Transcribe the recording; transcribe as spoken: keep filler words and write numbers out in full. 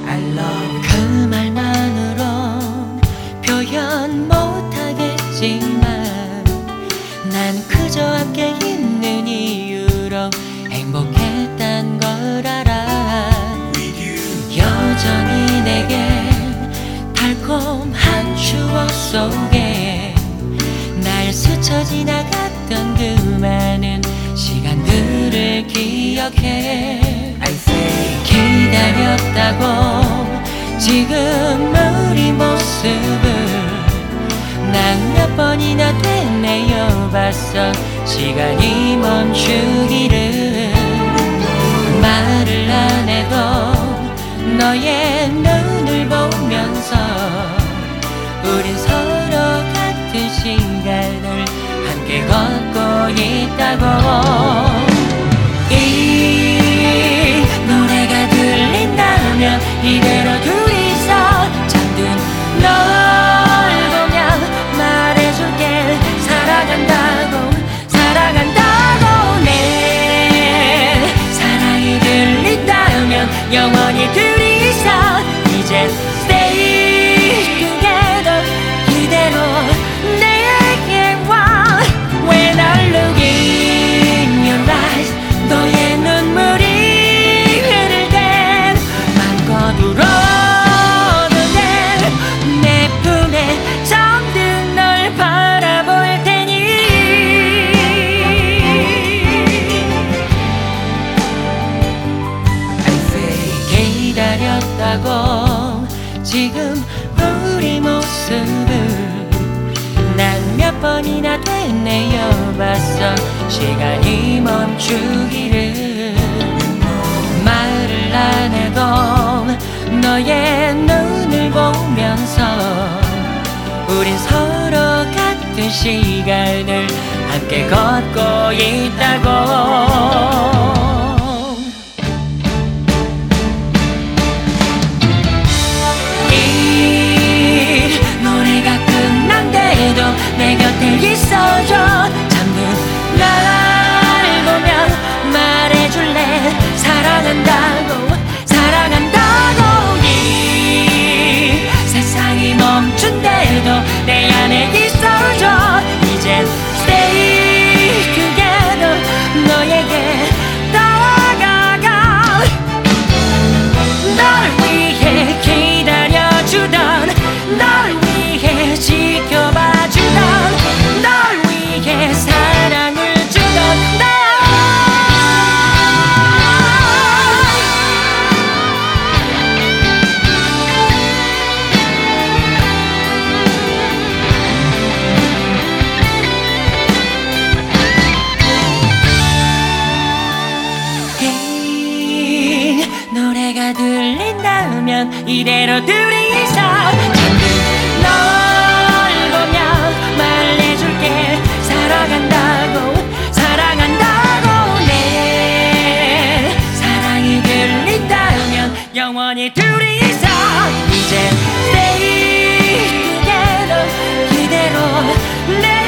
I love 그 말만으론 표현 못하겠지만 난 그저 함께 있는 이유로 행복했단 걸 알아. 여전히 내겐 달콤한 추억 속에 날 스쳐 지나갔던 그 많은 시간들을 기억해. I say 기다렸다고 지금 우리 모습을 난 몇 번이나 되뇌어봤어. 시간이 멈추기를. 말을 안 해도 너의 눈을 보면서 우린 서로 같은 시간을 함께 걷고 있다고. 이 노래가 들린다면 이대로 둘이서 잠든 널 보며 말해줄게. 사랑한다고 사랑한다고. 내 사랑이 들린다면 영원히 둘이서 이제 stay together. 이대로 내게 와. When I look in your eyes 너의 눈물이 흐를 땐 맘껏 울어도 돼. 내 품에 잠든 널 바라볼 테니. I say 기다렸다고 지금 우리 모습을 난 몇 번이나 되뇌어봤어. 시간이 멈추기를. 말을 안 해도 너의 눈을 보면서 우린 서로 같은 시간을 함께 걷고 있다고. 내 곁에 있어줘. 잠든 날 보면 말해줄래. 사랑한다고 사랑한다고. 이 세상이 멈춘대도 내 안에 있어줘. 이젠 stay together. 너에게 다가가. 널 위해 기다려주던 널 위해 지켜봐 널 위해 사랑을 주던 나. 이 노래가 들린다면 이대로 둘이서 잠든 널 보며 말해줄게. 사랑한다고 사랑한다고. 내 사랑이 들린다면 영원히 둘이서 이제 stay together. 이대로 내